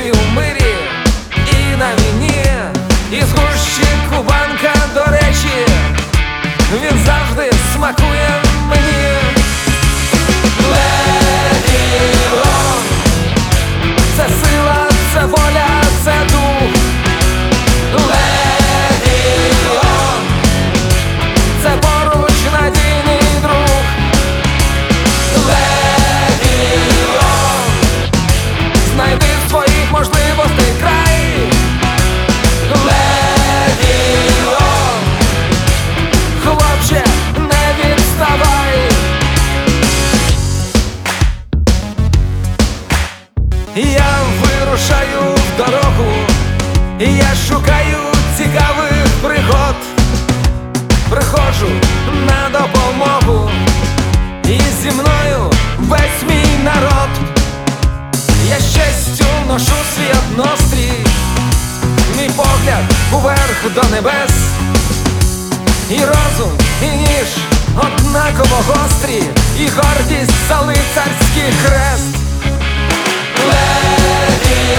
тобі у мирі і на війні. Із гущі кубанка, до речі, він завжди смакує мені. Легіон — це сила, це воля, це дух. Легіон — це поруч надійний друг. Легіон — знайди своїх можливостей край. Легіон — хлопче, не відставай. Я вирушаю в дорогу, я шукаю цікавих пригод, приходжу на допомогу, і зі мною весь мій народ. Я з честю ношу свій однострій, мій погляд уверх до небес, і розум, і ніж однаково гострі, і гордість за лицарський хрест. Легіон